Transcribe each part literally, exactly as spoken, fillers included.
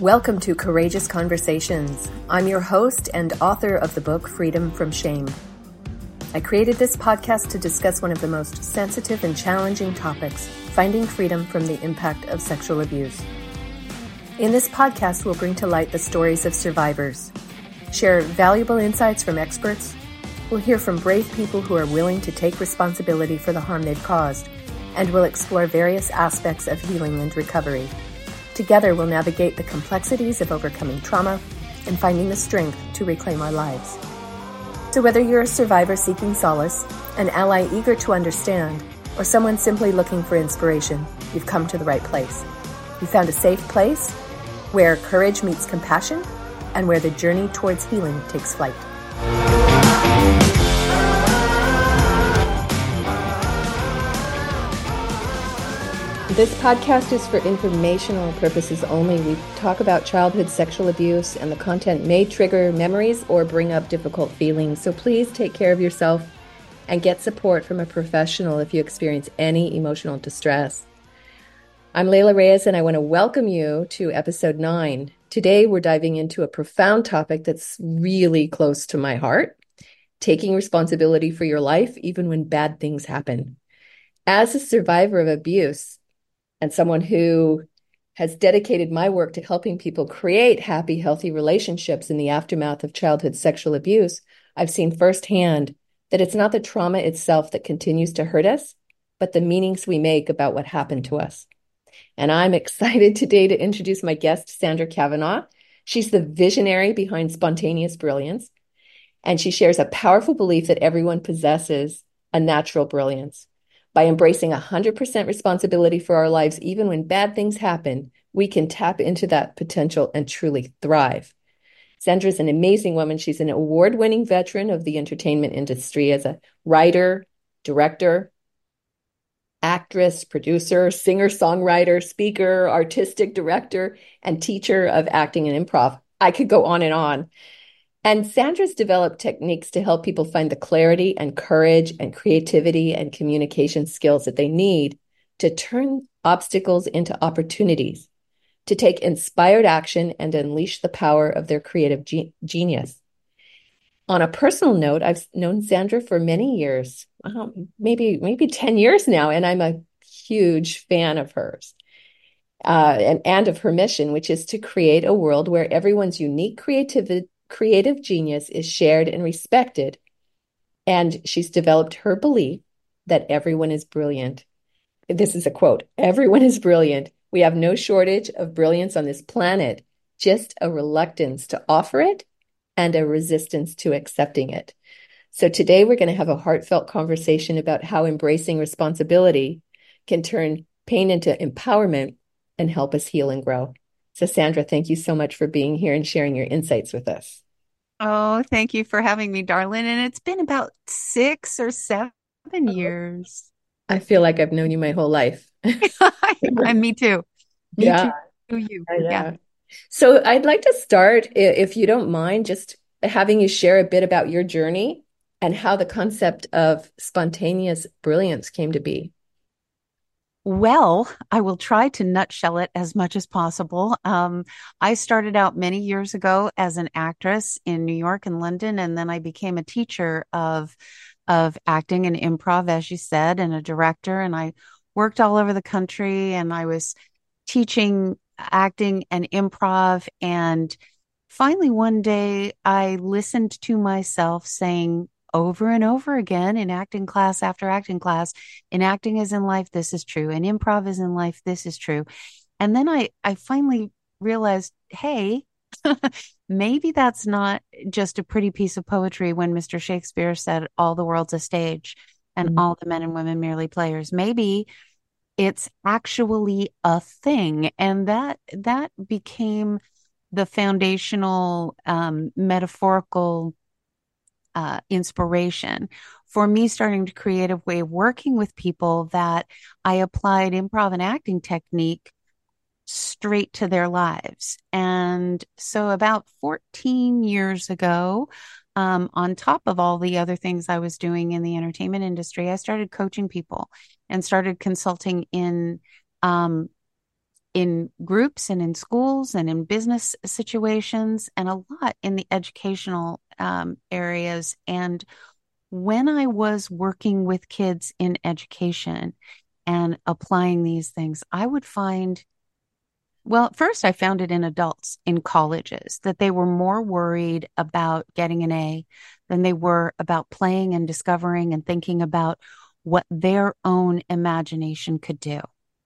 Welcome to Courageous Conversations. I'm your host and author of the book Freedom from Shame. I created this podcast to discuss one of the most sensitive and challenging topics, finding freedom from the impact of sexual abuse. In this podcast, we'll bring to light the stories of survivors, share valuable insights from experts, we'll hear from brave people who are willing to take responsibility for the harm they've caused, and we'll explore various aspects of healing and recovery. Together, we'll navigate the complexities of overcoming trauma and finding the strength to reclaim our lives. So whether you're a survivor seeking solace, an ally eager to understand, or someone simply looking for inspiration, you've come to the right place. You found a safe place where courage meets compassion and where the journey towards healing takes flight. This podcast is for informational purposes only. We talk about childhood sexual abuse, and the content may trigger memories or bring up difficult feelings. So please take care of yourself and get support from a professional if you experience any emotional distress. I'm Layla Reyes, and I want to welcome you to episode nine. Today, we're diving into a profound topic that's really close to my heart: taking responsibility for your life, even when bad things happen. As a survivor of abuse, and someone who has dedicated my work to helping people create happy, healthy relationships in the aftermath of childhood sexual abuse, I've seen firsthand that it's not the trauma itself that continues to hurt us, but the meanings we make about what happened to us. And I'm excited today to introduce my guest, Sandra Cavanaugh. She's the visionary behind Spontaneous Brilliance, and she shares a powerful belief that everyone possesses a natural brilliance. By embracing one hundred percent responsibility for our lives, even when bad things happen, we can tap into that potential and truly thrive. Sandra is an amazing woman. She's an award-winning veteran of the entertainment industry as a writer, director, actress, producer, singer-songwriter, speaker, artistic director, and teacher of acting and improv. I could go on and on. And Sandra's developed techniques to help people find the clarity and courage and creativity and communication skills that they need to turn obstacles into opportunities, to take inspired action and unleash the power of their creative ge- genius. On a personal note, I've known Sandra for many years, um, maybe maybe ten years now, and I'm a huge fan of hers uh, and, and of her mission, which is to create a world where everyone's unique creativity creative genius is shared and respected. And she's developed her belief that everyone is brilliant. This is a quote: "Everyone is brilliant. We have no shortage of brilliance on this planet, just a reluctance to offer it and a resistance to accepting it." So today we're going to have a heartfelt conversation about how embracing responsibility can turn pain into empowerment and help us heal and grow. So Sandra, thank you so much for being here and sharing your insights with us. Oh, thank you for having me, darling. And it's been about six or seven years. I feel like I've known you my whole life. And me too. Me Yeah, too. You. yeah. Yeah. So I'd like to start, i- if you don't mind, just having you share a bit about your journey and how the concept of spontaneous brilliance came to be. Well, I will try to nutshell it as much as possible. Um, I started out many years ago as an actress in New York and London, and then I became a teacher of of acting and improv, as you said, and a director. And I worked all over the country, and I was teaching acting and improv. And finally, one day, I listened to myself saying over and over again in acting class after acting class, in acting as in life, this is true. In improv as in life, this is true. And then I, I finally realized, hey, maybe that's not just a pretty piece of poetry when Mister Shakespeare said, all the world's a stage and Mhm. all the men and women merely players. Maybe it's actually a thing. And that, that became the foundational, um, metaphorical uh, inspiration for me starting to create a way of working with people that I applied improv and acting technique straight to their lives. And so about fourteen years ago, um, on top of all the other things I was doing in the entertainment industry, I started coaching people and started consulting in um, in groups and in schools and in business situations and a lot in the educational um, areas. And when I was working with kids in education and applying these things, I would find, well, first I found it in adults in colleges that they were more worried about getting an A than they were about playing and discovering and thinking about what their own imagination could do.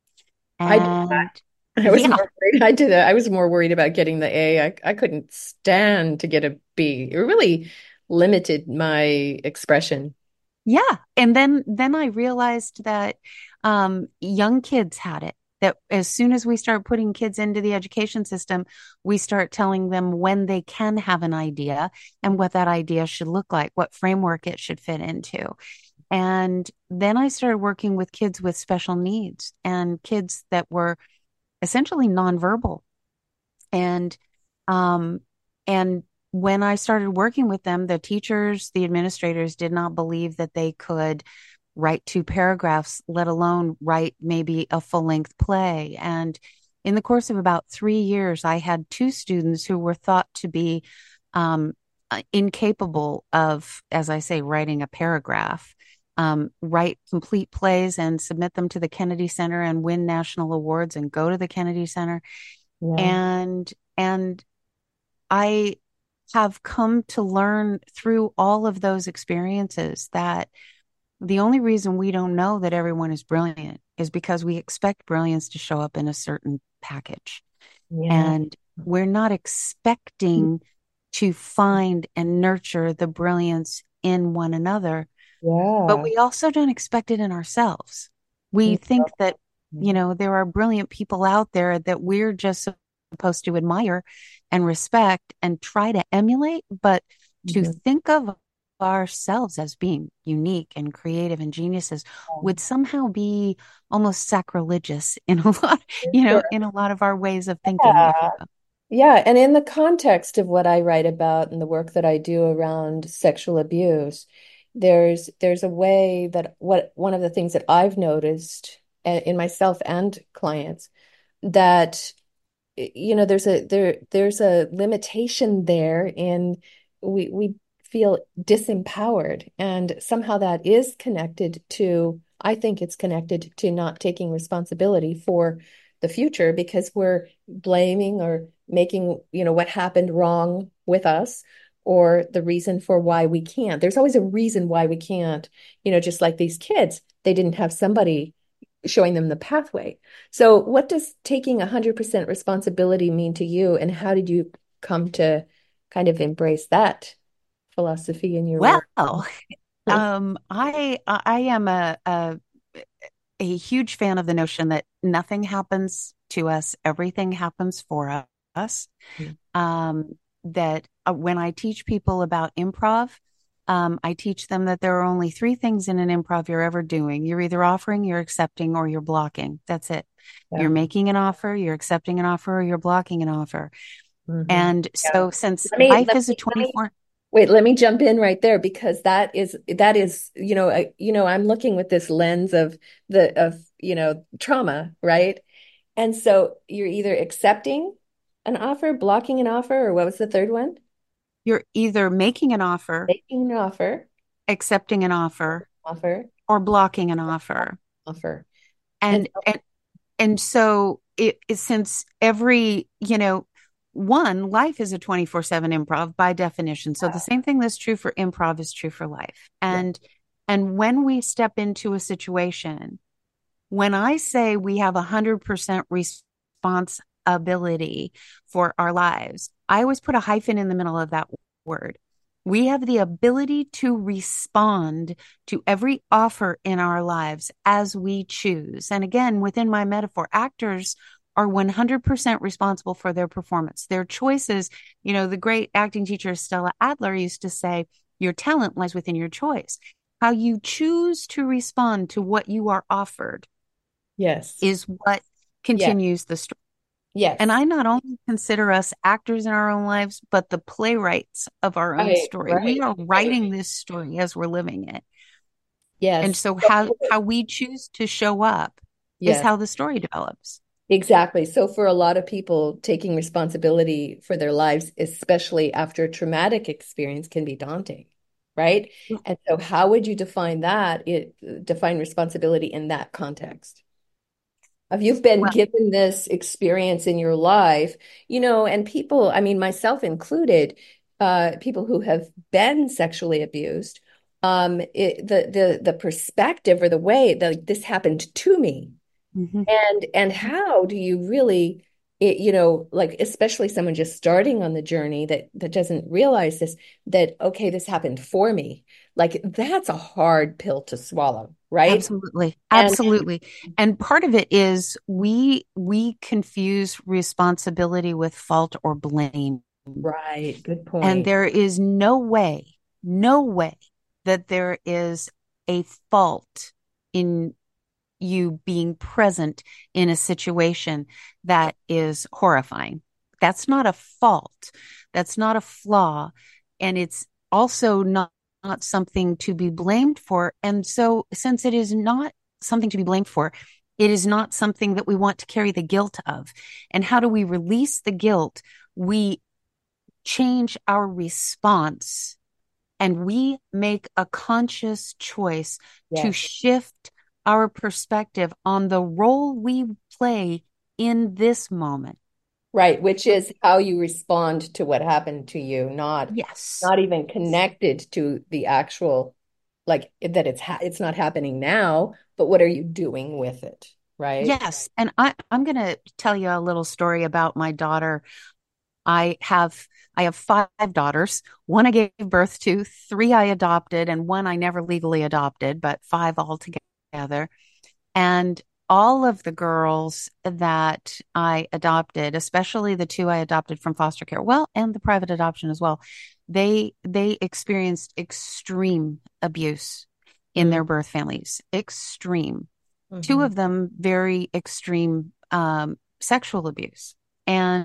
I did And that. I was yeah, more worried. I did that. I was more worried about getting the A. I, I couldn't stand to get a B. It really limited my expression. yeah. And then then I realized that um, young kids had it. That as soon as we start putting kids into the education system, we start telling them when they can have an idea and what that idea should look like, what framework it should fit into. And then I started working with kids with special needs and kids that were essentially nonverbal. And um, and when I started working with them, the teachers, the administrators did not believe that they could write two paragraphs, let alone write maybe a full length play. And in the course of about three years, I had two students who were thought to be um, uh, incapable of, as I say, writing a paragraph, um, write complete plays and submit them to the Kennedy Center and win national awards and go to the Kennedy Center. Yeah. And and I have come to learn through all of those experiences that the only reason we don't know that everyone is brilliant is because we expect brilliance to show up in a certain package. Yeah. And we're not expecting to find and nurture the brilliance in one another, but Yeah. we also don't expect it in ourselves. We think that, you know, there are brilliant people out there that we're just supposed to admire and respect and try to emulate, but to Mhm. think of ourselves as being unique and creative and geniuses would somehow be almost sacrilegious in a lot, you know, Sure. in a lot of our ways of thinking, if you Yeah. will. Yeah. And in the context of what I write about and the work that I do around sexual abuse, there's there's a way that what one of the things that I've noticed uh, in myself and clients that you know there's a there there's a limitation there in we we feel disempowered, and somehow that is connected to, I think it's connected to not taking responsibility for the future because we're blaming or making you know what happened wrong with us, or the reason for why we can't. There's always a reason why we can't, you know just like these kids, they didn't have somebody showing them the pathway. So, what does taking one hundred percent responsibility mean to you, and how did you come to kind of embrace that philosophy in your work? Well, um, I I am a, a a huge fan of the notion that nothing happens to us, everything happens for us. Um, that uh, when I teach people about improv, um, I teach them that there are only three things in an improv you're ever doing. You're either offering, you're accepting, or you're blocking. That's it. Yeah. You're making an offer, you're accepting an offer, or you're blocking an offer. Mhm. And Yeah. so since Let me, life let is a me, let me, twenty-four, wait, let me jump in right there because that is, that is, you know, I, you know, I'm looking with this lens of the, of, you know, trauma, right? And so you're either accepting an offer, blocking an offer, or what was the third one? you're either making an offer, Making an offer, accepting an offer, offer, or blocking an offer. offer. And And so, and and so it, it since every, you know, one, life is a twenty-four seven improv by definition. So the same thing that's true for improv is true for life. yeah, And and when we step into a situation, when I say we have one hundred percent responsibility for our lives, I always put a hyphen in the middle of that word. We have the ability to respond to every offer in our lives as we choose. And again, within my metaphor, actors are one hundred percent responsible for their performance, their choices. You know, the great acting teacher Stella Adler used to say, your talent lies within your choice. How you choose to respond to what you are offered yes, is what yeah, continues the story. And yes, I not only consider us actors in our own lives, but the playwrights of our own right, story. We right, are right, writing this story as we're living it. And yes, so how how we choose to show up is yes, how the story develops. Exactly. So for a lot of people, taking responsibility for their lives, especially after a traumatic experience, can be daunting, right? And so how would you define that? It define responsibility in that context? If you've been Well, given this experience in your life, you know, and people, I mean, myself included, uh, people who have been sexually abused, um, it, the the the perspective or the way that this happened to me, mhm. and and how do you really, it, you know, like especially someone just starting on the journey that that doesn't realize this, that okay, this happened for me. Like that's a hard pill to swallow, right? Absolutely. And Absolutely. And part of it is we we confuse responsibility with fault or blame. right, good And point. there is no way, no way that there is a fault in you being present in a situation that is horrifying. That's not a fault. That's not a flaw. And it's also not, not something to be blamed for. And so, since it is not something to be blamed for, it is not something that we want to carry the guilt of. And how do we release the guilt? We change our response and we make a conscious choice to Yes. shift our perspective on the role we play in this moment. Right, which is how you respond to what happened to you, not Yes. not even connected to the actual, like that it's ha it's not happening now, but what are you doing with it, right? Yes. And I, I'm going to tell you a little story about my daughter. I have I have five daughters. One I gave birth to, three I adopted, and one I never legally adopted, but five altogether. And all of the girls that I adopted, especially the two I adopted from foster care, well, and the private adoption as well, they they experienced extreme abuse in Mm, their birth families. Extreme. Two mhm. of them very extreme um, sexual abuse. And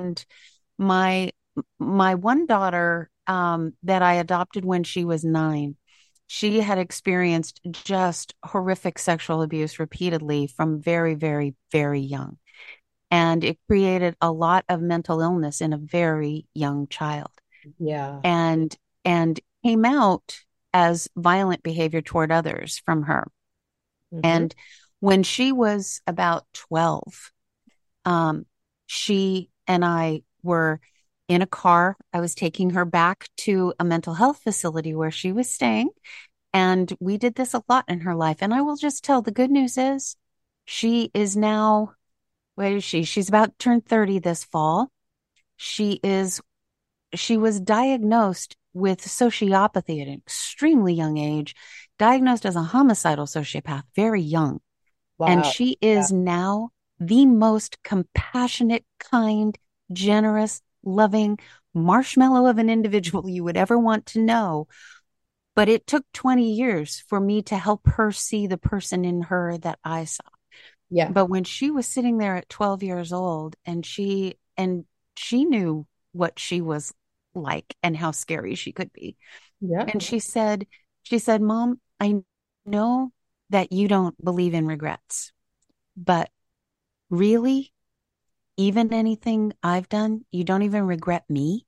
my my one daughter um, that I adopted when she was nine, she had experienced just horrific sexual abuse repeatedly from very, very, very young. And it created a lot of mental illness in a very young child Yeah. and and came out as violent behavior toward others from her. Hmm. And when she was about twelve, um, she and I were in a car. I was taking her back to a mental health facility where she was staying. And we did this a lot in her life. And I will just tell the good news is she is now, where is she? She's about to turn thirty this fall. She is, she was diagnosed with sociopathy at an extremely young age, diagnosed as a homicidal sociopath, very young. And Wow. she Yeah. is now the most compassionate, kind, generous, loving marshmallow of an individual you would ever want to know. But it took twenty years for me to help her see the person in her that I saw. Yeah. But when she was sitting there at twelve years old and she and she knew what she was like and how scary she could be. Yeah. And she said, she said, Mom, I know that you don't believe in regrets, but really, even anything I've done, you don't even regret me.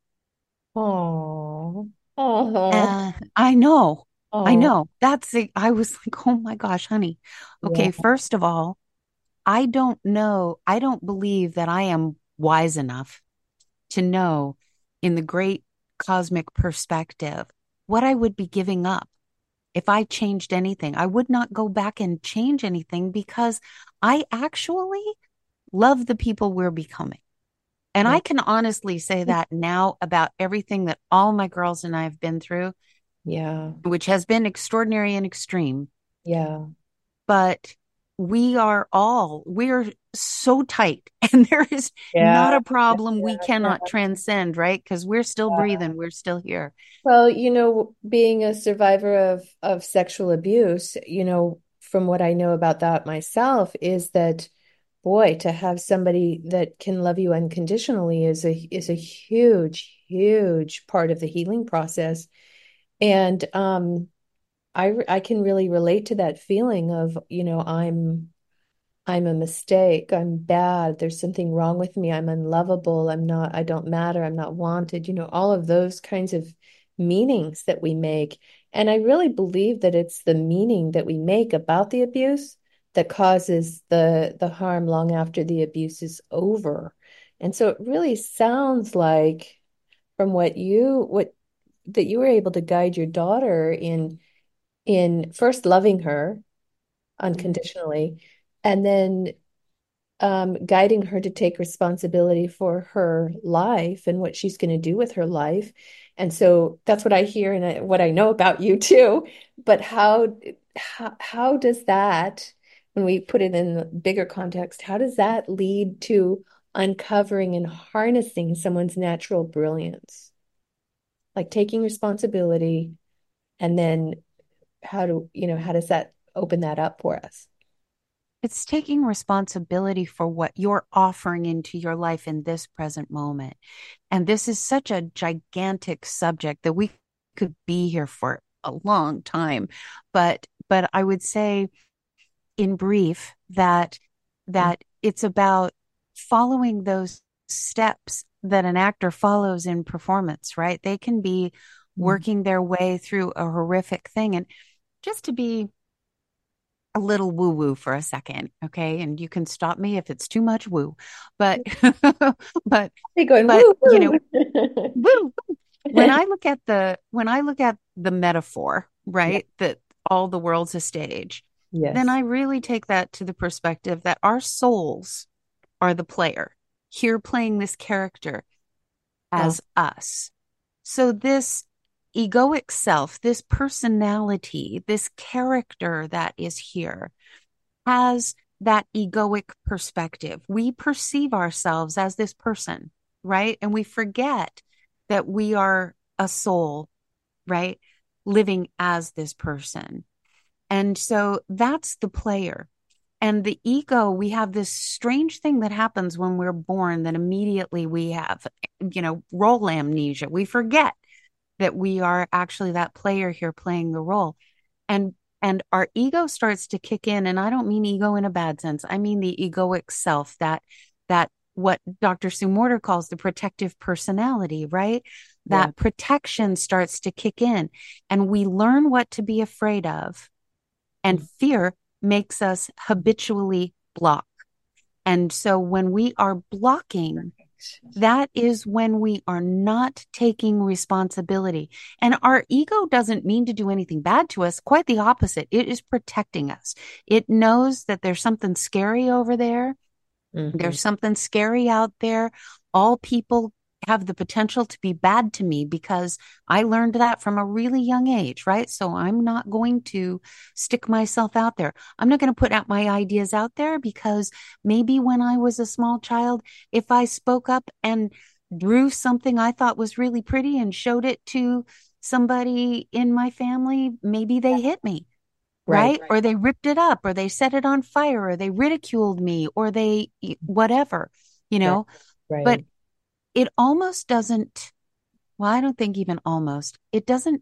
Oh. Oh. Uh, I know. I Oh. know. That's the, I was like, oh my gosh, honey. Yeah. Okay, first of all, I don't know. I don't believe that I am wise enough to know in the great cosmic perspective what I would be giving up if I changed anything. I would not go back and change anything because I actually love the people we're becoming. And Yeah. I can honestly say that now about everything that all my girls and I have been through, Yeah. which has been extraordinary and extreme. Yeah. But we are all, we're so tight, and there is Yeah. not a problem we Yeah. cannot transcend, right? Because we're still breathing, we're still here. Well, you know, being a survivor of of sexual abuse, you know, from what I know about that myself, is that boy, to have somebody that can love you unconditionally is a is a huge, huge part of the healing process. And um, I I can really relate to that feeling of, you know, I'm I'm a mistake, I'm bad, there's something wrong with me, I'm unlovable, I'm not, I don't matter, I'm not wanted, you know, all of those kinds of meanings that we make. And I really believe that it's the meaning that we make about the abuse that causes the the harm long after the abuse is over. And so it really sounds like from what you what that you were able to guide your daughter in in first loving her Mhm. unconditionally, and then um, guiding her to take responsibility for her life and what she's going to do with her life. And so that's what I hear and I, what I know about you too. But how, how, how does that, when we put it in the bigger context, how does that lead to uncovering and harnessing someone's natural brilliance? Like taking responsibility, and then how do, you know, how does that open that up for us? It's taking responsibility for what you're offering into your life in this present moment. And this is such a gigantic subject that we could be here for a long time. But but I would say in brief that Mm, that it's about following those steps that an actor follows in performance, right? They can be mm. working their way through a horrific thing. And just to be a little woo woo for a second, okay? And you can stop me if it's too much woo. But but They going but woo you know, woo. woo, when I look at the when I look at the metaphor, Yeah. right, that all the world's a stage, then Yes. I really take that to the perspective that our souls are the player here playing this character Ah, as us. So this egoic self, this personality, this character that is here has that egoic perspective. We perceive ourselves as this person, right? And we forget that we are a soul, right? Living as this person. And so that's the player. And the ego, we have this strange thing that happens when we're born that immediately we have, you know, role amnesia. We forget that we are actually that player here playing the role. And and our ego starts to kick in, and I don't mean ego in a bad sense. I mean the egoic self, that that what Doctor Sue Morter calls the protective personality, right? yeah. That protection starts to kick in, and we learn what to be afraid of, and Mm. fear makes us habitually block. And so when we are blocking, that is when we are not taking responsibility. And our ego doesn't mean to do anything bad to us. Quite the opposite. It is protecting us. It knows that there's something scary over there. Mhm. There's something scary out there. All people have the potential to be bad to me because I learned that from a really young age, right? So I'm not going to stick myself out there. I'm not going to put out my ideas out there because maybe when I was a small child, if I spoke up and drew something I thought was really pretty and showed it to somebody in my family, maybe they hit me, Right. right? Or they ripped it up, or they set it on fire, or they ridiculed me, or they whatever, you Right. know. But Right. it almost doesn't, well, I don't think even almost, it doesn't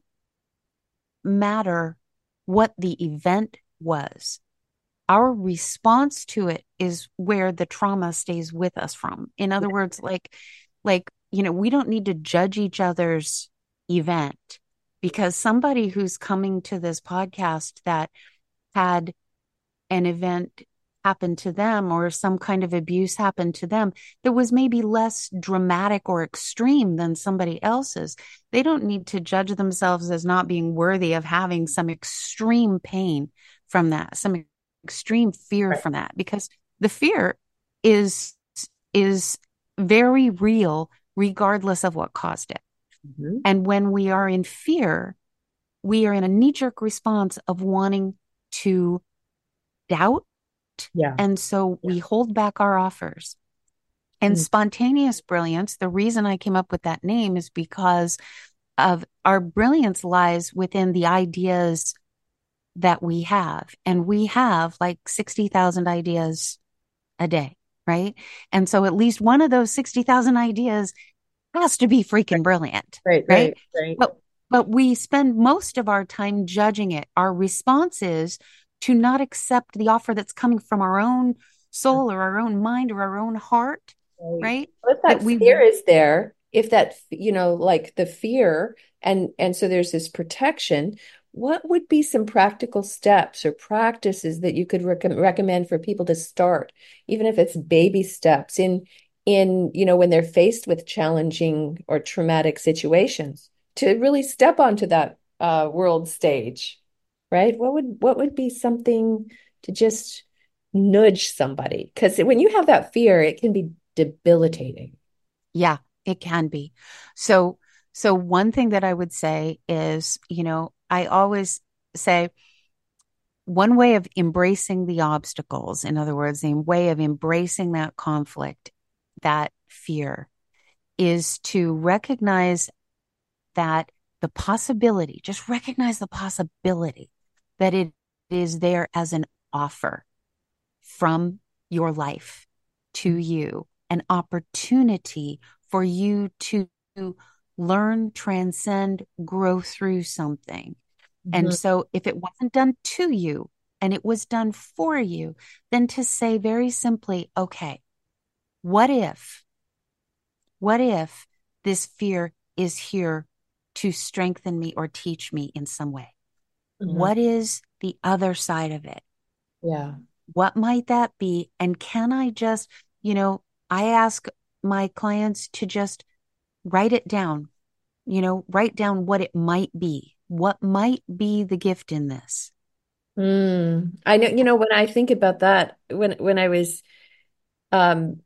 matter what the event was. Our response to it is where the trauma stays with us from. In other words, like, like, you know, we don't need to judge each other's event because somebody who's coming to this podcast that had an event happen to them or some kind of abuse happen to them that was maybe less dramatic or extreme than somebody else's, they don't need to judge themselves as not being worthy of having some extreme pain from that, some extreme fear Right. from that, because the fear is is very real regardless of what caused it. Mhm. And when we are in fear, we are in a knee-jerk response of wanting to doubt. Yeah. And so we hold back our offers. And Mm. spontaneous brilliance, the reason I came up with that name is because of our brilliance lies within the ideas that we have. And we have like sixty thousand ideas a day, right? And so at least one of those sixty thousand ideas has to be freaking brilliant, Right. right? Right. Right. But but we spend most of our time judging it. Our response is to not accept the offer that's coming from our own soul or our own mind or our own heart, Right. right? Well, if That that we, fear is there, if that, you know, like the fear and and so there's this protection, what would be some practical steps or practices that you could rec recommend for people to start, even if it's baby steps in in, you know, when they're faced with challenging or traumatic situations to really step onto that uh, world stage, right? What would what would be something to just nudge somebody? Because when you have that fear, it can be debilitating. yeah, it can be. So, so one thing that I would say is, you know, I always say one way of embracing the obstacles, in other words, the way of embracing that conflict, that fear, is to recognize that the possibility, just recognize the possibility that it is there as an offer from your life to you, an opportunity for you to learn, transcend, grow through something. And Mhm. so if it wasn't done to you and it was done for you, then to say very simply, okay, what if, what if this fear is here to strengthen me or teach me in some way? Mhm. What is the other side of it? Yeah. What might that be? And can I just, you know, I ask my clients to just write it down, you know, write down what it might be. What might be the gift in this? Mm. I know, you know, when I think about that, when when I was um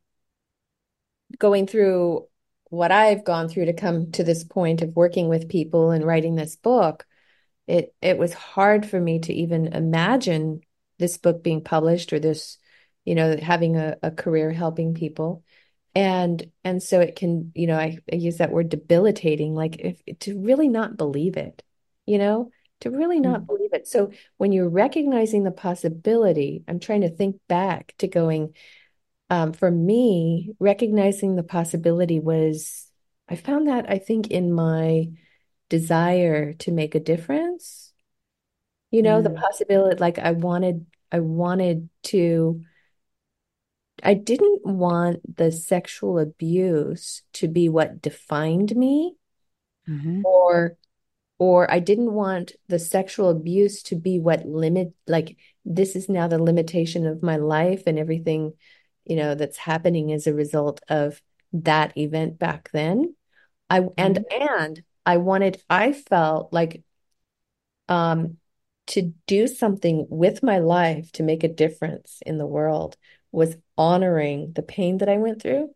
going through what I've gone through to come to this point of working with people and writing this book, it it was hard for me to even imagine this book being published or this, you know, having a, a career helping people. And and so it can, you know, I, I use that word debilitating, like if to really not believe it, you know, to really not Mm. believe it. So when you're recognizing the possibility, I'm trying to think back to going, um, for me, recognizing the possibility was, I found that I think in my desire to make a difference, you know, the Mm. possibility, like I wanted, I wanted to, I didn't want the sexual abuse to be what defined me, Mm-hmm. or or I didn't want the sexual abuse to be what limit, like this is now the limitation of my life and everything, you know, that's happening as a result of that event back then. I and Mm-hmm. and I wanted, I felt like um to do something with my life to make a difference in the world was honoring the pain that I went through.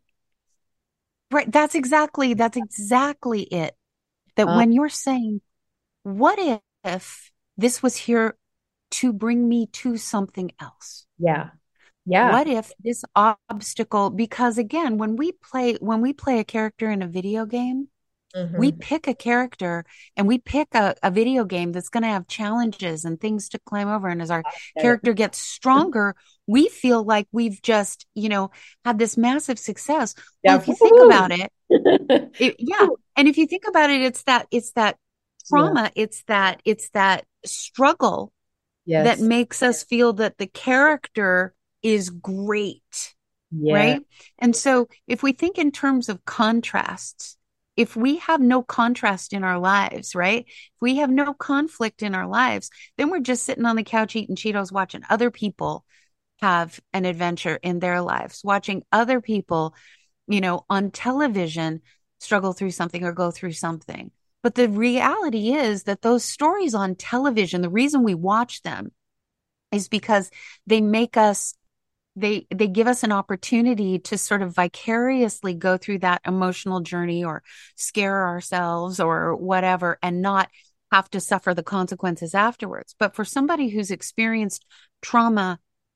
Right. That's exactly, that's exactly it. That Uh, when you're saying, what if this was here to bring me to something else? yeah. Yeah. What if this obstacle, because again, when we play, when we play a character in a video game, we Hmm. pick a character and we pick a, a video game that's going to have challenges and things to climb over. And as our character gets stronger, we feel like we've just, you know, had this massive success. Well, Yeah. if you think about Woo-hoo. it, it, yeah. And if you think about it, it's that, it's that Yeah. trauma, it's that, it's that struggle that Yes. makes us feel that the character is great, Yeah. right? And so if we think in terms of contrasts, if we have no contrast in our lives, right? If we have no conflict in our lives, then we're just sitting on the couch eating Cheetos, watching other people have an adventure in their lives, watching other people, you know, on television struggle through something or go through something. But the reality is that those stories on television, the reason we watch them is because they make us they they give us an opportunity to sort of vicariously go through that emotional journey or scare ourselves or whatever and not have to suffer the consequences afterwards. But for somebody who's experienced trauma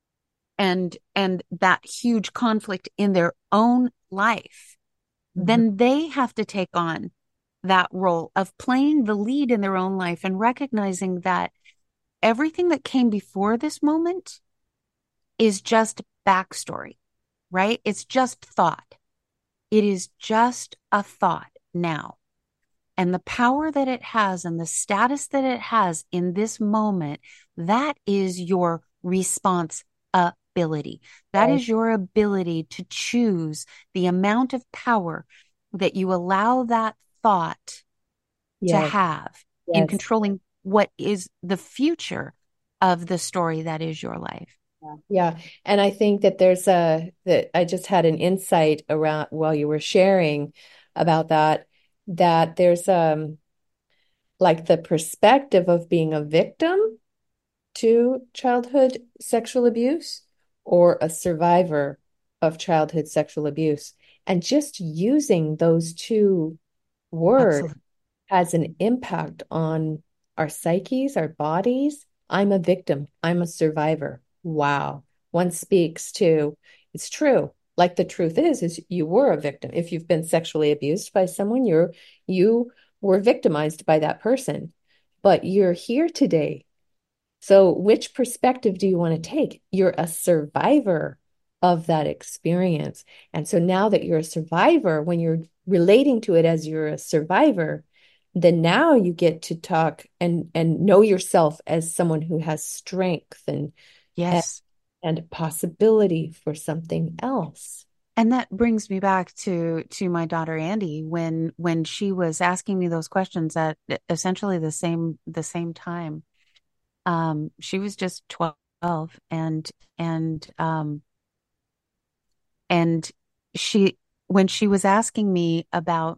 and and that huge conflict in their own life, Mhm. then they have to take on that role of playing the lead in their own life and recognizing that everything that came before this moment is just backstory, right? It's just thought. It is just a thought now. And the power that it has and the status that it has in this moment, that is your responsibility. ability. That Right. is your ability to choose the amount of power that you allow that thought to Yes. have in Yes. controlling what is the future of the story that is your life. Yeah. Yeah. And I think that there's a that I just had an insight around while you were sharing about that, that there's um like the perspective of being a victim to childhood sexual abuse or a survivor of childhood sexual abuse. And just using those two words Absolutely. has an impact on our psyches, our bodies. I'm a victim. I'm a survivor. Wow. One speaks to, it's true. Like the truth is, is you were a victim. If you've been sexually abused by someone, you're you were victimized by that person. But you're here today. So which perspective do you want to take? You're a survivor of that experience. And so now that you're a survivor, when you're relating to it as you're a survivor, then now you get to talk and and know yourself as someone who has strength and and, Yes. and possibility for something else. And that brings me back to to my daughter Andy when when she was asking me those questions at essentially the same the same time. Um, she was just twelve and and um and she when she was asking me about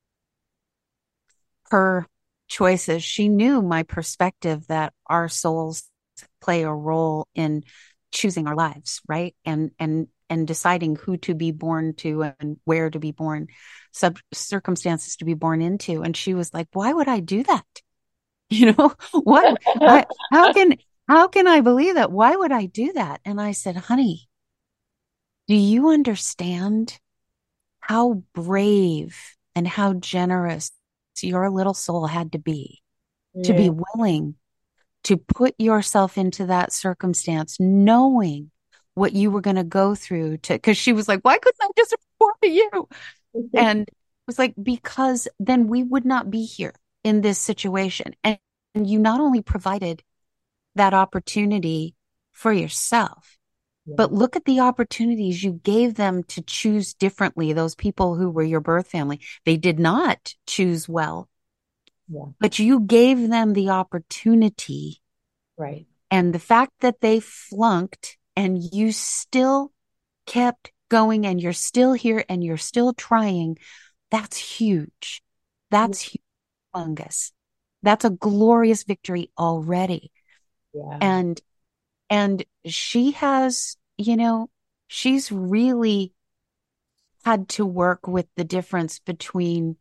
her choices, she knew my perspective that our souls play a role in choosing our lives, right? And and and deciding who to be born to and where to be born, sub circumstances to be born into. And she was like, "Why would I do that? You know, what I how can how can I believe that? Why would I do that?" And I said, "Honey, do you understand how brave and how generous your little soul had to be to be Yeah. willing to put yourself into that circumstance, knowing what you were going to go through to, because she was like, why couldn't I just report to you? And it was like, because then we would not be here in this situation. And, and you not only provided that opportunity for yourself, Yeah. but look at the opportunities you gave them to choose differently. Those people who were your birth family, they did not choose well, Yeah. but you gave them the opportunity. Right. And the fact that they flunked and you still kept going and you're still here and you're still trying, that's huge. That's humongous. That's a glorious victory already. Yeah. And and she has, you know, she's really had to work with the difference between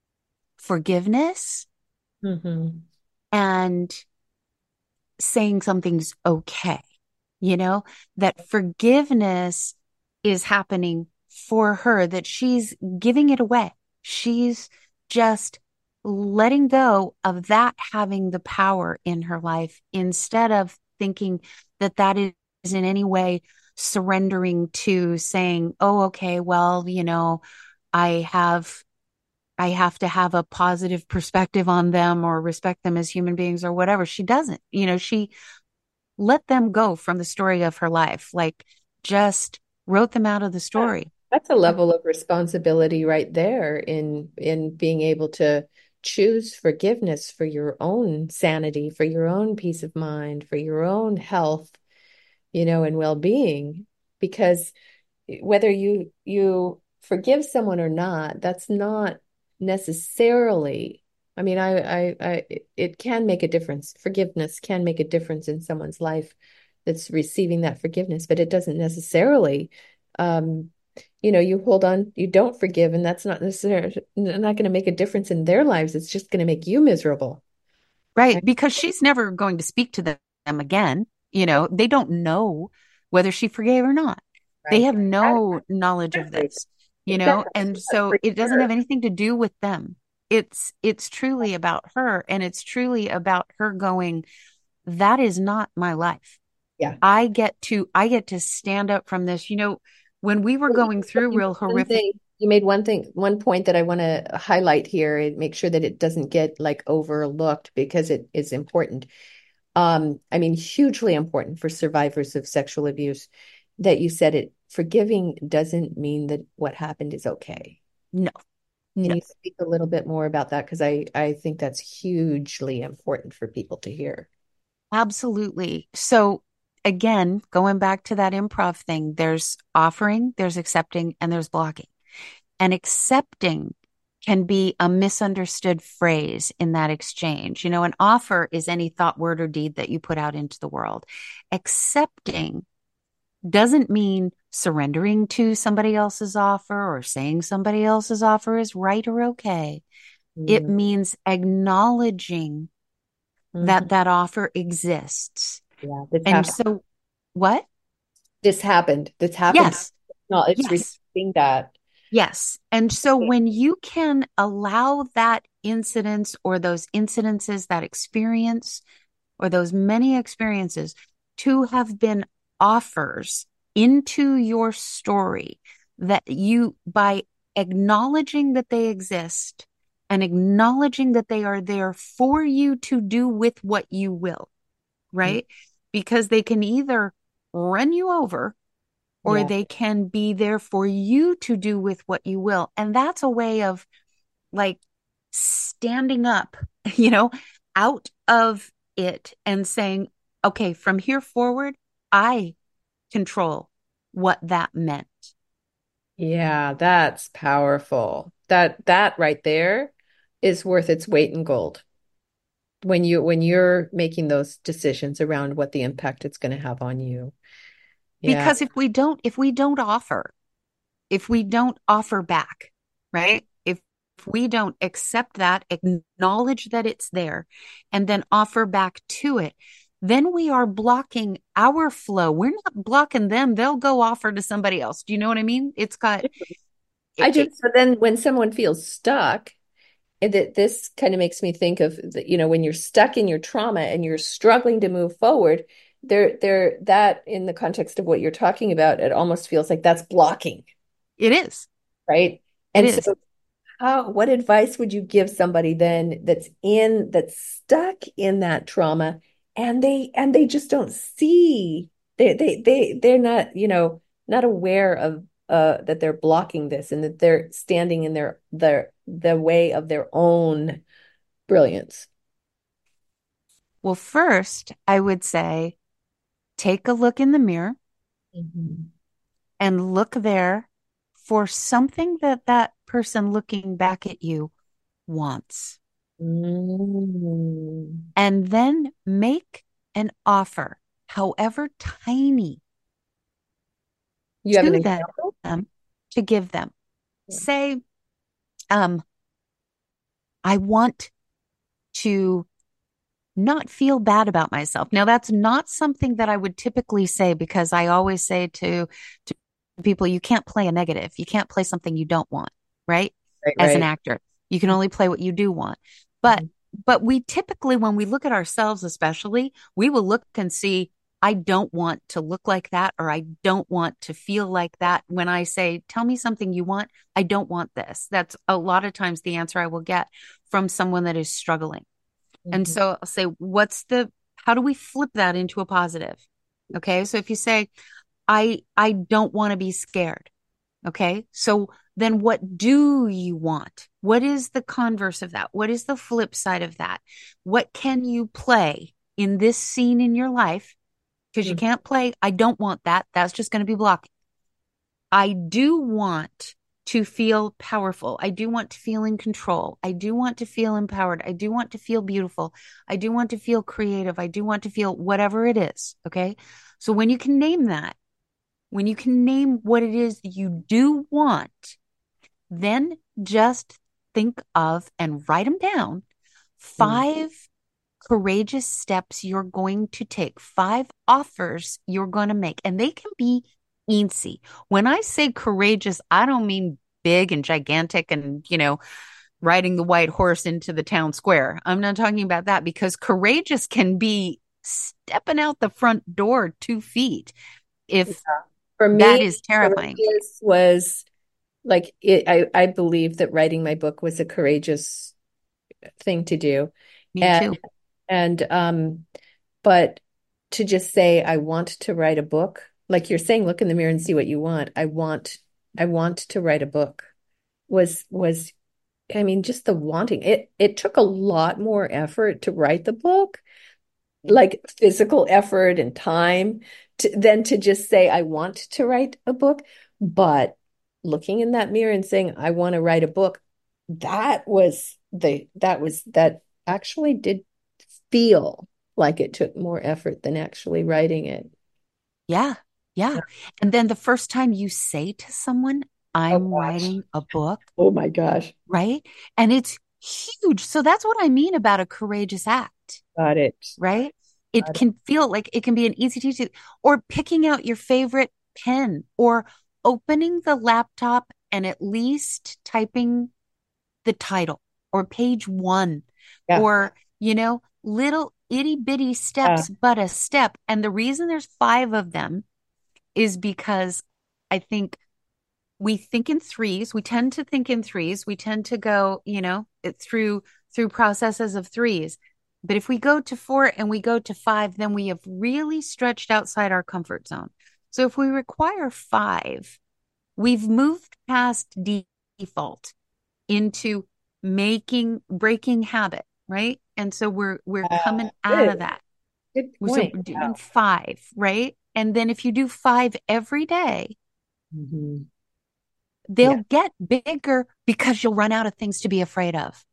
forgiveness Mm-hmm. and saying something's okay. You know, that forgiveness is happening for her, that she's giving it away. She's just letting go of that having the power in her life instead of thinking that that is in any way surrendering to saying, oh, okay, well, you know, I have I have to have a positive perspective on them or respect them as human beings or whatever. She doesn't. You know, she let them go from the story of her life, like just wrote them out of the Yeah. story. That's a level of responsibility right there in in being able to choose forgiveness for your own sanity, for your own peace of mind, for your own health, you know, and well-being. Because whether you you forgive someone or not, that's not necessarily, I mean, I, I, I, it can make a difference. Forgiveness can make a difference in someone's life that's receiving that forgiveness, but it doesn't necessarily, um, you know, you hold on, you don't forgive, and that's not necessarily not going to make a difference in their lives. It's just going to make you miserable. Right. Right. Because she's never going to speak to them again. You know, they don't know whether she forgave or not. They Right. have no knowledge of Exactly. this, you know, Exactly. and That's so for it doesn't have sure. anything to do with them. It's it's truly about her and it's truly about her going, that is not my life. Yeah. I get to I get to stand up from this. You know, when we were going through You real made one horrific. thing, you made one thing, one point that I want to highlight here and make sure that it doesn't get like overlooked because it is important. Um, I mean, hugely important for survivors of sexual abuse. that you said it, forgiving doesn't mean that what happened is okay. No, Can no, you speak a little bit more about that? Because I, I think that's hugely important for people to hear. absolutely. So again, going back to that improv thing, there's offering, there's accepting, and there's blocking. And accepting can be a misunderstood phrase in that exchange. You know, an offer is any thought, word, or deed that you put out into the world. Accepting doesn't mean surrendering to somebody else's offer or saying somebody else's offer is right or okay. It Mm-hmm. means acknowledging that that offer exists. Yeah, this And happened. so, what? This happened. This happened. Yes, No, it's yes, receiving that. yes. And so, when you can allow that incidence or those incidences, that experience, or those many experiences to have been offers into your story that you, by acknowledging that they exist and acknowledging that they are there for you to do with what you will, Mm. right? Because they can either run you over or Yeah. they can be there for you to do with what you will. And that's a way of like standing up, you know, out of it and saying, okay, from here forward, I control what that meant. Yeah, that's powerful. That that right there is worth its weight in gold. When you when you're making those decisions around what the impact it's going to have on you. Yeah. Because if we don't, if we don't offer, if we don't offer back, right? If we don't accept that, acknowledge that it's there, and then offer back to it, then we are blocking our flow. We're not blocking them. They'll go offer to somebody else. Do you know what I mean? It's got it, I it, just, so then when someone feels stuck, and that this kind of makes me think of the, you know, when you're stuck in your trauma and you're struggling to move forward, there, there, that in the context of what you're talking about, it almost feels like that's blocking, it is. right? It And so is. how, what advice would you give somebody then that's in, that's stuck in that trauma and they, and they just don't see, they, they, they, they're not, you know, not aware of, uh, that they're blocking this and that they're standing in their, their, the way of their own brilliance. Well, first, I would say take a look in the mirror Mhm. and look there for something that that person looking back at you wants. Mm. And then make an offer, however tiny, You have an to them example? to give them. Yeah. Say, um, I want to not feel bad about myself. Now, that's not something that I would typically say because I always say to, to people, you can't play a negative. You can't play something you don't want, right? Right, As an right. actor, you can only play what you do want. But Mhm. but we typically, when we look at ourselves, especially, we will look and see, I don't want to look like that, or I don't want to feel like that. When I say, tell me something you want, I don't want this. That's a lot of times the answer I will get from someone that is struggling. And Mhm. so I'll say, what's the, how do we flip that into a positive? Okay. So if you say, I, I don't want to be scared. Okay. So then what do you want? What is the converse of that? What is the flip side of that? What can you play in this scene in your life? Because you Mhm. can't play, I don't want that. That's just going to be blocking. I do want to feel powerful. I do want to feel in control. I do want to feel empowered. I do want to feel beautiful. I do want to feel creative. I do want to feel whatever it is. Okay. So when you can name that, when you can name what it is you do want, then just think of and write them down Mhm. five courageous steps you're going to take, five offers you're going to make, and they can be easy. When I say courageous, I don't mean big and gigantic and, you know, riding the white horse into the town square. I'm not talking about that because courageous can be stepping out the front door two feet Yeah. if For that me, is terrifying. courageous was like it, I, I believe that writing my book was a courageous thing to do. Me And too. and um, but to just say I want to write a book, like you're saying, look in the mirror and see what you want. I want, I want to write a book was, was, I mean, just the wanting it, it took a lot more effort to write the book, like physical effort and time to, than to just say, I want to write a book. But looking in that mirror and saying, I want to write a book, that was the, that was, that actually did feel like it took more effort than actually writing it. Yeah. Yeah. And then the first time you say to someone, Oh I'm gosh. writing a book, Oh my gosh. right? And it's huge. So that's what I mean about a courageous act, Got it. right? It Got it. can feel like it can be an easy teach, or picking out your favorite pen, or opening the laptop and at least typing the title or page one, Yeah. or, you know, little itty bitty Yeah. steps, but a step. And the reason there's five of them is because I think we think in threes. We tend to think in threes. We tend to go, you know, it through through processes of threes. But if we go to four and we go to five, then we have really stretched outside our comfort zone. So if we require five, we've moved past default into making breaking habit, right? And so we're we're Uh, coming out good. of that. Good So point. we're doing Wow. five, right? And then if you do five every day, Mhm. Yeah. they'll get bigger because you'll run out of things to be afraid of.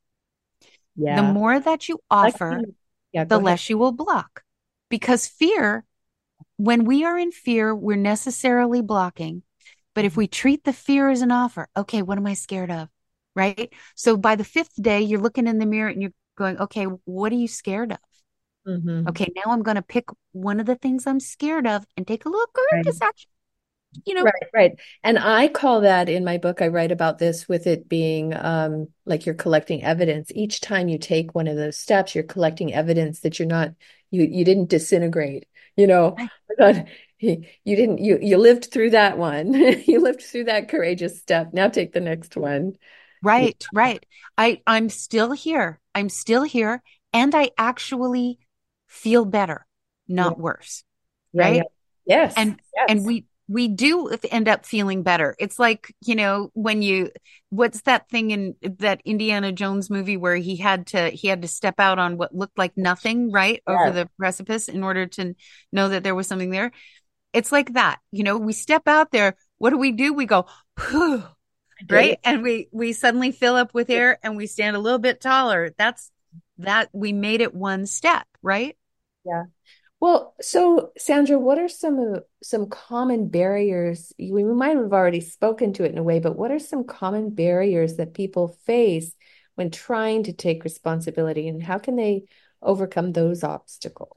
The Yeah. more that you Like, offer, yeah, the go ahead. less you will block. Because fear, when we are in fear, we're necessarily blocking. But if Mhm. we treat the fear as an offer, okay, what am I scared of? Right? So by the fifth day, you're looking in the mirror and you're going, okay, what are you scared of? Mhm. Okay, now I'm going to pick one of the things I'm scared of and take a little Right. courageous action, you know? Right, right. And I call that in my book, I write about this with it being um, like you're collecting evidence. Each time you take one of those steps, you're collecting evidence that you're not, you you didn't disintegrate, you know, Right. that you didn't, you you lived through that one. You lived through that courageous step. Now take the next one. Yeah, Right, right. I I'm still here. I'm still here and I actually feel better, yeah, not worse, yeah, yeah. right? Yes, And and yes. we we do end up feeling better. It's like, you know, when you what's that thing in that Indiana Jones movie where he had to he had to step out on what looked like nothing, right, over Yes, the precipice in order to know that there was something there. It's like that. You know, we step out there, what do we do? We go, whew, I did right? it. And we we suddenly fill up with air and we stand a little bit taller. That's that we made it one step, right? Yeah. Well, so Sandra, what are some of some common barriers? We might have already spoken to it in a way, but what are some common barriers that people face when trying to take responsibility, and how can they overcome those obstacles?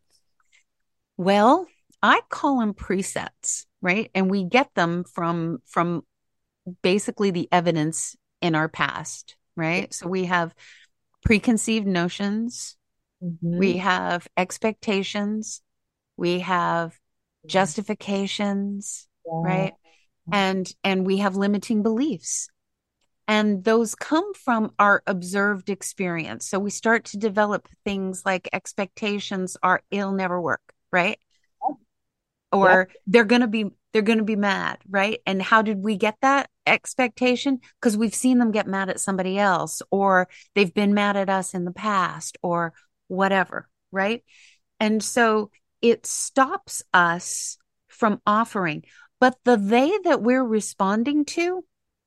Well, I call them presets, right? And we get them from from basically the evidence in our past, right? So we have preconceived notions, we Mm-hmm. have expectations, we have justifications, Yeah. right? And and we have limiting beliefs. And those come from our observed experience. So we start to develop things like expectations are it'll never work, right? Yeah. Or they're going to be they're going to be mad, right? And how did we get that expectation? Because we've seen them get mad at somebody else, or they've been mad at us in the past, or whatever, right? And so it stops us from offering. But the they that we're responding to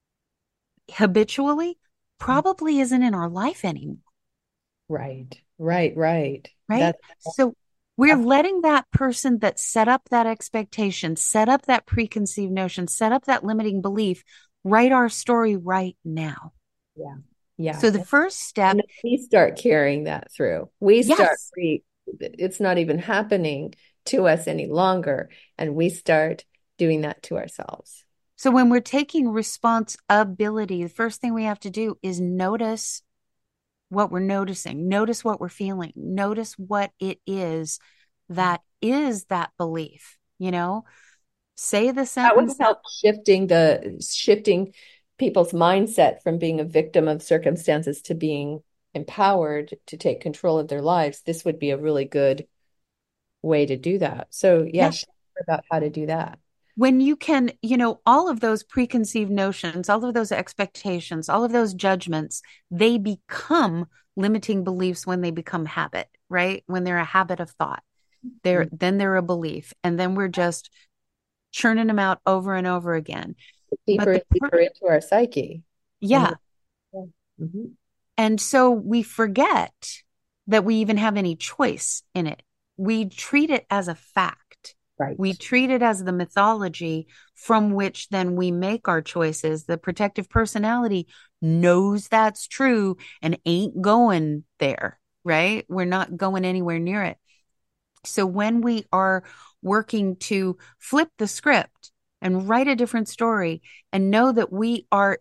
habitually probably isn't in our life anymore, Right. Right. Right. right? That's So we're letting that person that set up that expectation, set up that preconceived notion, set up that limiting belief, write our story right now. yeah. Yeah. So the first And step, then we start carrying that through. We start, yes. we, it's not even happening to us any longer. And we start doing that to ourselves. So when we're taking responsibility, the first thing we have to do is notice what we're noticing, notice what we're feeling, notice what it is that is that belief, you know, say the That would sentence. help shifting the shifting people's mindset from being a victim of circumstances to being empowered to take control of their lives. This would be a really good way to do that. So yeah, Yeah. share about how to do that. When you can, you know, all of those preconceived notions, all of those expectations, all of those judgments, they become limiting beliefs when they become habit, right? When they're a habit of thought, they're then they're a belief, and then we're just churning them out over and over again. Deeper But the and deeper per- into our psyche. And yeah, mm-hmm. and so we forget that we even have any choice in it. We treat it as a fact. We Right. treat it as the mythology from which then we make our choices. The protective personality knows that's true and ain't going there, right? We're not going anywhere near it. So when we are working to flip the script and write a different story and know that we are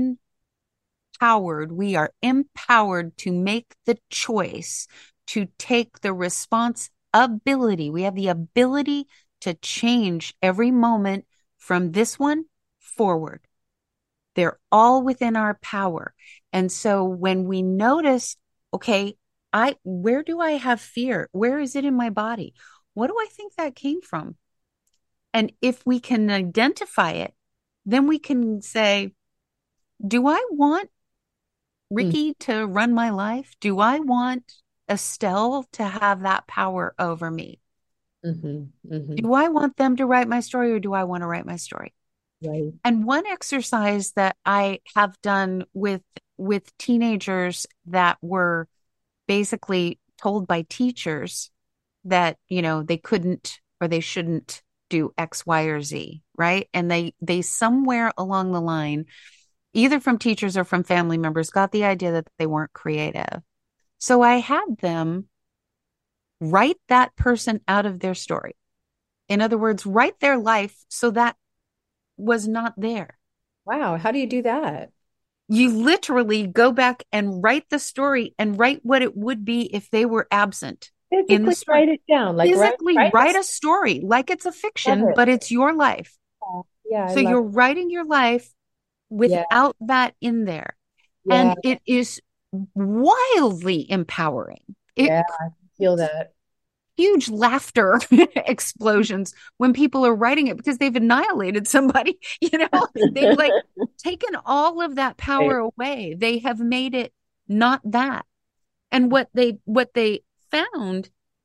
empowered, we are empowered to make the choice, to take the responsibility. We have the ability to change every moment from this one forward. They're all within our power. And so when we notice, okay, I where do I have fear? Where is it in my body? What do I think that came from? And if we can identify it, then we can say, do I want Ricky to run my life? Do I want Estelle to have that power over me? Mm-hmm. Mm-hmm. Do I want them to write my story, or do I want to write my story? Right. And one exercise that I have done with with teenagers that were basically told by teachers that, you know, they couldn't or they shouldn't do X, Y, or Z, right? And they they somewhere along the line, either from teachers or from family members, got the idea that they weren't creative. So I had them write that person out of their story. In other words, write their life so that was not there. Wow. How do you do that? You literally go back and write the story and write what it would be if they were absent in the Physically story. write it down. Like write, Physically write write this. a story like it's a Love fiction, it. but it's your life. Yeah, I So love you're it. writing your life Yeah. without that in there. Yeah. And it is wildly empowering. It Yeah. I feel that. huge laughter explosions when people are writing it because they've annihilated somebody, you know, they've like taken all of that power Right. away. They have made it not that. And what they what they found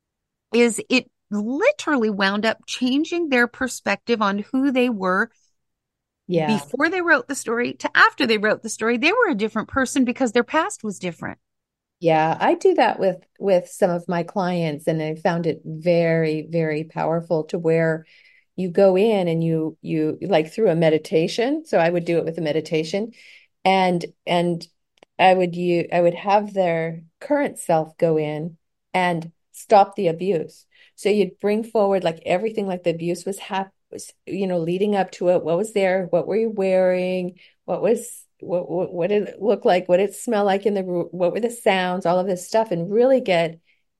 is it literally wound up changing their perspective on who they were Yeah. before they wrote the story to after they wrote the story. They were a different person because their past was different. Yeah, I do that with with some of my clients, and I found it very, very powerful to where you go in and you you like through a meditation. So I would do it with a meditation, and and I would you I would have their current self go in and stop the abuse. So you'd bring forward like everything like the abuse was hap was, you know, leading up to it. What was there? What were you wearing? What was what what, what did it look like? What did it smell like in the room? What were the sounds? All of this stuff, and really get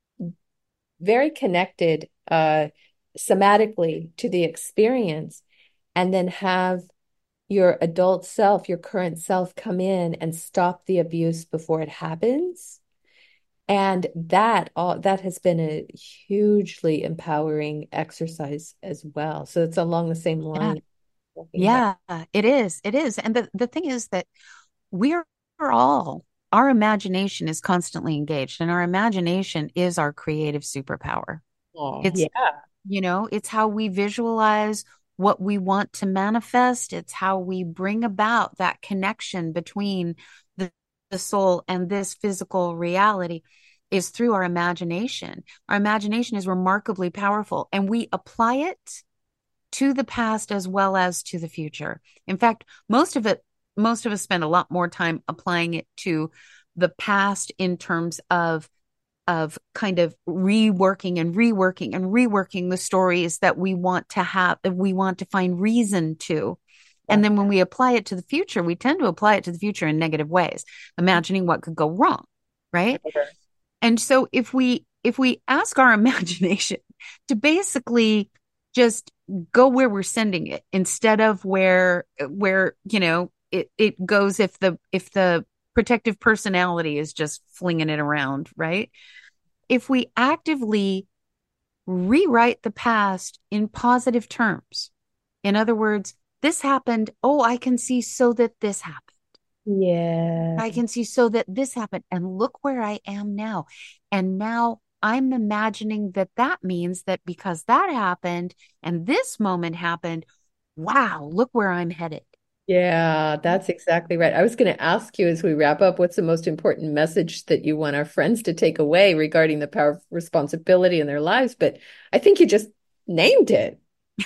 very connected uh somatically to the experience, and then have your adult self, your current self come in and stop the abuse before it happens. And that all that has been a hugely empowering exercise as well. So it's along the same Yeah. line talking about. Yeah, it is. It is. And the, the thing is that we're all, our imagination is constantly engaged, and our imagination is our creative superpower. Oh, It's, yeah. you know, it's how we visualize what we want to manifest. It's how we bring about that connection between the, the soul and this physical reality is through our imagination. Our imagination is remarkably powerful, and we apply it to the past as well as to the future. In fact, most of it, most of us spend a lot more time applying it to the past in terms of of kind of reworking and reworking and reworking the stories that we want to have, that we want to find reason to. Yeah. And then when we apply it to the future, we tend to apply it to the future in negative ways, imagining what could go wrong, right? Sure. And so if we if we ask our imagination to basically just go where we're sending it instead of where where you know it it goes if the if the protective personality is just flinging it around, right? If we actively rewrite the past in positive terms, In other words, this happened. Oh, I can see so that this happened. Yeah. I can see so that this happened. And look where I am now. And now I'm imagining that that means that because that happened and this moment happened, wow, look where I'm headed. Yeah, that's exactly right. I was going to ask you as we wrap up, what's the most important message that you want our friends to take away regarding the power of responsibility in their lives? But I think you just named it.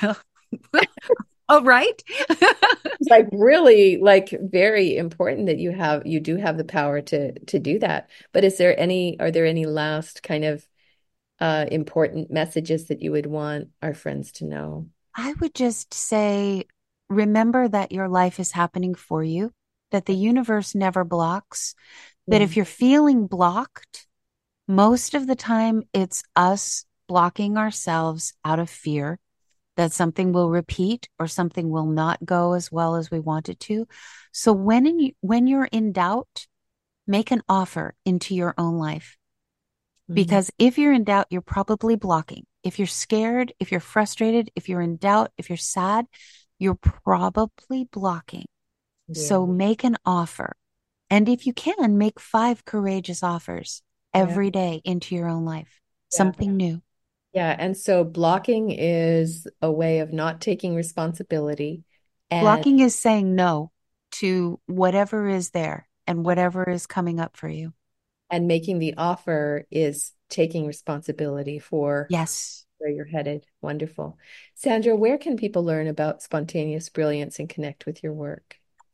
Oh, right. It's like really like very important that you have you do have the power to to do that. But is there any are there any last kind of uh important messages that you would want our friends to know? I would just say, remember that your life is happening for you, that the universe never blocks, that Yeah. if you're feeling blocked, most of the time it's us blocking ourselves out of fear that something will repeat or something will not go as well as we want it to. So when in, when you're in doubt, make an offer into your own life. Mhm. Because if you're in doubt, you're probably blocking. If you're scared, if you're frustrated, if you're in doubt, if you're sad, you're probably blocking. Yeah. So make an offer. And if you can, make five courageous offers Yeah. every day into your own life. Yeah. Something new. Yeah. And so blocking is a way of not taking responsibility and Blocking is saying no to whatever is there and whatever is coming up for you. and making the offer is taking responsibility for Yes. where you're headed. Wonderful. Sandra, where can people learn about spontaneous brilliance and connect with your work?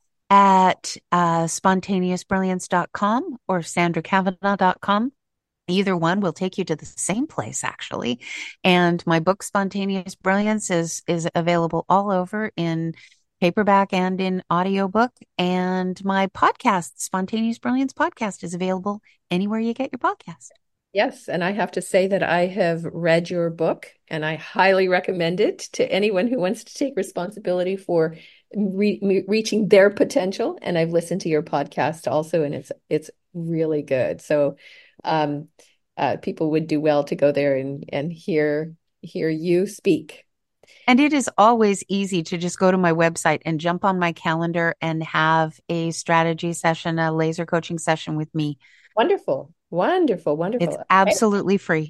At uh, spontaneous brilliance dot com or sandra kavanagh dot com. Either one will take you to the same place, actually. And my book, Spontaneous Brilliance, is is available all over in paperback and in audiobook. And my podcast, Spontaneous Brilliance Podcast, is available anywhere you get your podcast. Yes, and I have to say that I have read your book and I highly recommend it to anyone who wants to take responsibility for re reaching their potential. And I've listened to your podcast also, and it's it's really good. So um, uh, people would do well to go there and and hear hear you speak. And it is always easy to just go to my website and jump on my calendar and have a strategy session, a laser coaching session with me. Wonderful, wonderful, It's wonderful. absolutely free.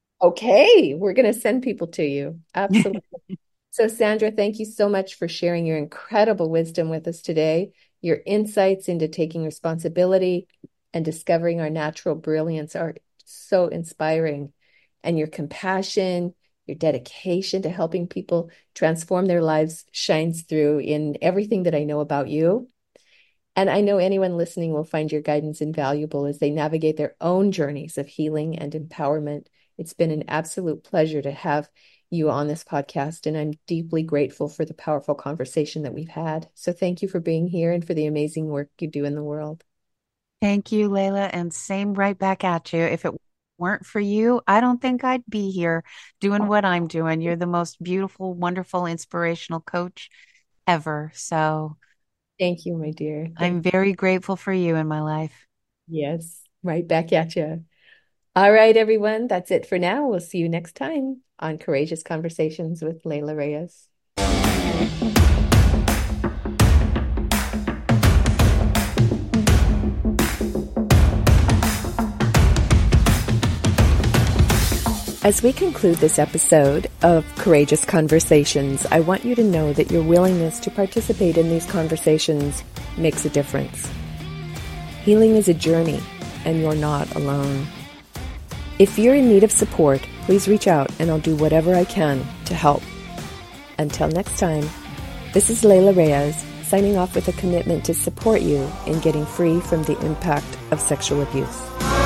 Okay, we're going to send people to you. Absolutely. So, Sandra, thank you so much for sharing your incredible wisdom with us today, your insights into taking responsibility and discovering our natural brilliance are so inspiring. And your compassion, your dedication to helping people transform their lives shines through in everything that I know about you. And I know anyone listening will find your guidance invaluable as they navigate their own journeys of healing and empowerment. It's been an absolute pleasure to have you on this podcast, and I'm deeply grateful for the powerful conversation that we've had. So thank you for being here and for the amazing work you do in the world. Thank you, Layla, and same right back at you. If it weren't for you, I don't think I'd be here doing what I'm doing. You're the most beautiful, wonderful, inspirational coach ever. So Thank you, my dear. Thank I'm very grateful for you in my life. Yes, right back at you. All right, everyone. That's it for now. We'll see you next time on Courageous Conversations with Layla Reyes. As we conclude this episode of Courageous Conversations, I want you to know that your willingness to participate in these conversations makes a difference. Healing is a journey, and you're not alone. If you're in need of support, please reach out and I'll do whatever I can to help. Until next time, this is Layla Reyes, signing off with a commitment to support you in getting free from the impact of sexual abuse.